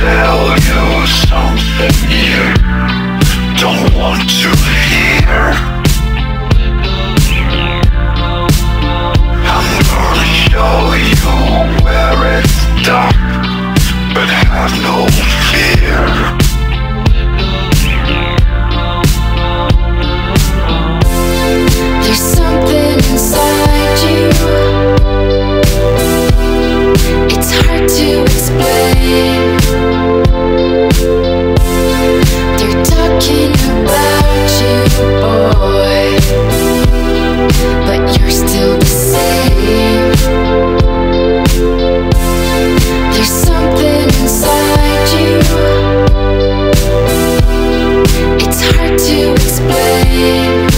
tell you something you don't want to hear. I'm gonna show you where it's dark, but have no fear. There's something inside you. It's hard to explain. They're talking about you, boy, but you're still the same. There's something inside you. It's hard to explain.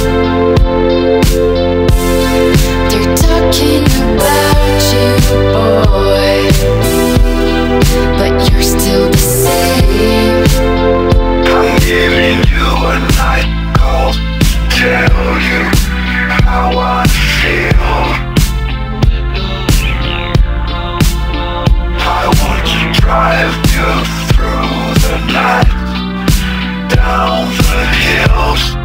They're talking about you, boy, but you're still the same. I'm giving you a night call to tell you how I feel. I want to drive you through the night, down the hills.